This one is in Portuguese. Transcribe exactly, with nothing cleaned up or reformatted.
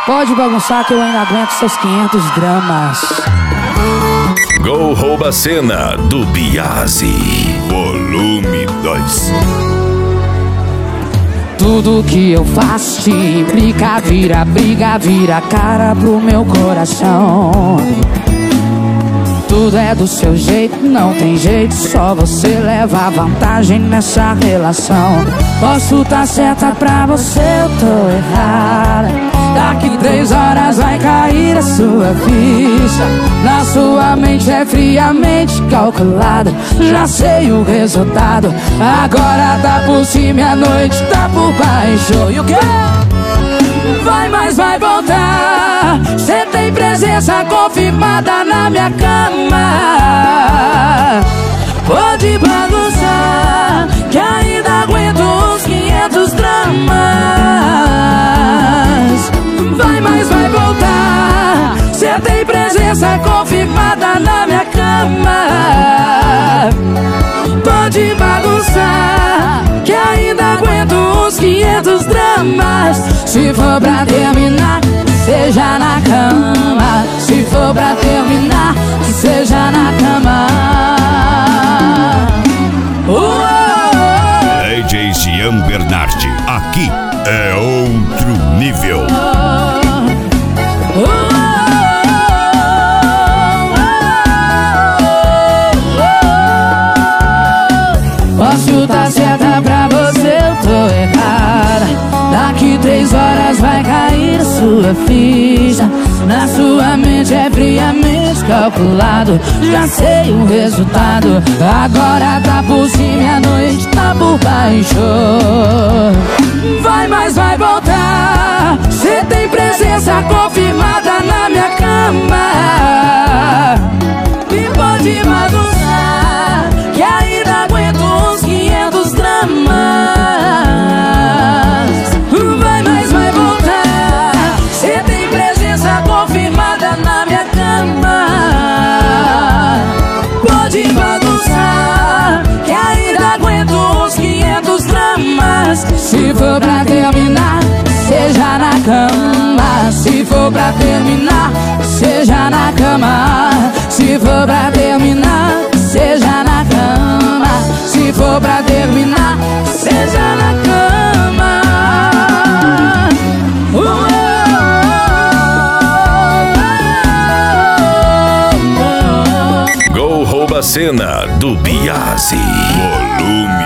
Pode bagunçar que eu ainda aguento seus quinhentos gramas. Gol rouba a cena do Biase, volume dois. Tudo que eu faço te implica, vira briga, vira cara pro meu coração. Tudo é do seu jeito, não tem jeito, só você leva vantagem nessa relação. Posso tá certa pra você, eu tô errada. Daqui três horas vai cair a sua ficha. Na sua mente é friamente calculada. Já sei o resultado. Agora tá por cima e a noite tá por baixo. E o quê? Vai, mas vai voltar. Cê tem presença confirmada na minha cama. Pode bagunçar, que ainda aguento uns quinhentos gramas. Vai, mas vai voltar. Cê tem presença confirmada na minha cama. Pode bagunçar, que ainda aguento uns quinhentos gramas. Se for pra terminar, seja na cama. Se for pra terminar, que seja na cama. D J Gian Bernardi, aqui é outro nível. Posso tá certa pra você, eu tô errada. Daqui três horas vai cair a sua ficha. Na sua mente é friamente calculado. Já sei o resultado. Agora tá por cima e a noite tá por baixo. Vai, mas vai voltar. Cê tem presença confirmada na minha cama. E pode bagunçar, que ainda aguento uns quinhentos gramas. Vai, mas vai voltar. Cê tem presença confirmada na minha cama. Pode bagunçar, que ainda aguento uns quinhentos gramas. Se for pra terminar, seja na cama. Se for pra terminar, seja na cama. Se for pra terminar, seja na cama. Se for pra terminar, seja na cama. Gol rouba a cena do Biase, volume